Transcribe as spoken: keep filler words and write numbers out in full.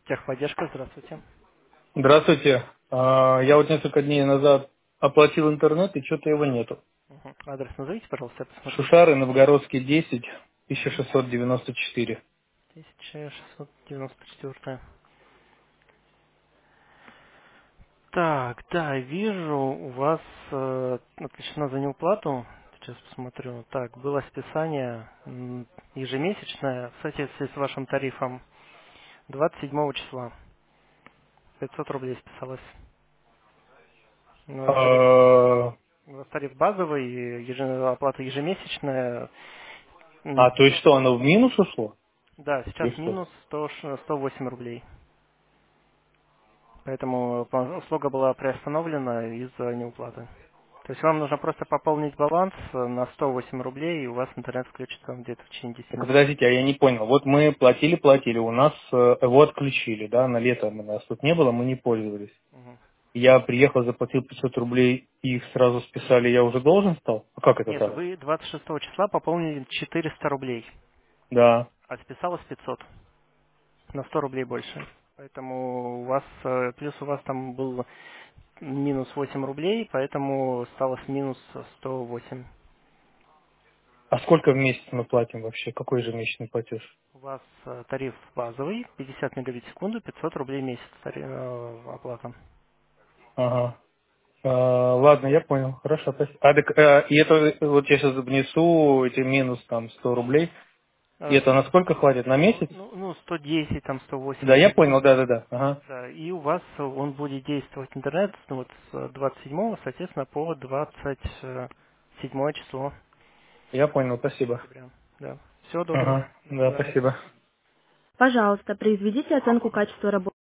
Техподдержка, здравствуйте. Здравствуйте. А, Я вот несколько дней назад оплатил интернет, и что-то его нету. Мгм. Адрес назовите, пожалуйста, я посмотрю. Шушары, Новгородский, десять, тысяча шестьсот девяносто четыре. тысяча шестьсот девяносто четыре. Так, да, вижу, у вас э, отключена за неуплату. Сейчас посмотрю. Так, было списание м, ежемесячное в соответствии с вашим тарифом двадцать седьмого числа. пятьсот рублей списалось. У нас тариф, А, у вас тариф базовый, еже- оплата ежемесячная. М, а, то есть что, оно в минус ушло? Да, Или сейчас что? минус сто, ш- сто восемь рублей. Поэтому по- услуга была приостановлена из-за неуплаты. То есть вам нужно просто пополнить баланс э, на сто восемь рублей, и у вас интернет включится где-то в течение десяти Так минут. подождите, а я не понял. Вот мы платили-платили, у нас э, его отключили, да, на лето у нас тут не было, мы не пользовались. Мгм. Я приехал, заплатил пятьсот рублей, и их сразу списали, я уже должен стал? А как это Нет, так? вы двадцать шестого числа пополнили четыреста рублей, Да. а списалось пятьсот, на сто рублей больше. Поэтому у вас, э, плюс у вас там был минус восемь рублей, поэтому осталось минус сто восемь. А сколько в месяц мы платим вообще? Какой же месячный платеж? У вас э, тариф базовый, пятьдесят мегабит в секунду, пятьсот рублей в месяц тари- э, оплата. Ага. А, ладно, я понял. Хорошо, спасибо. А, так, э, и это э, вот я сейчас внесу эти минус там сто рублей. И Э, это на сколько хватит? На месяц? Ну, ну, сто десять, там Да, сто восемь я будет. понял, да, да, да. Ага. Да, и у вас э, он будет действовать интернет ну, вот с двадцать седьмого, соответственно, по двадцать седьмое число Я понял, спасибо. октября. Да. Всего доброго. Ага, До да, свидания. спасибо. Пожалуйста, произведите оценку качества работы.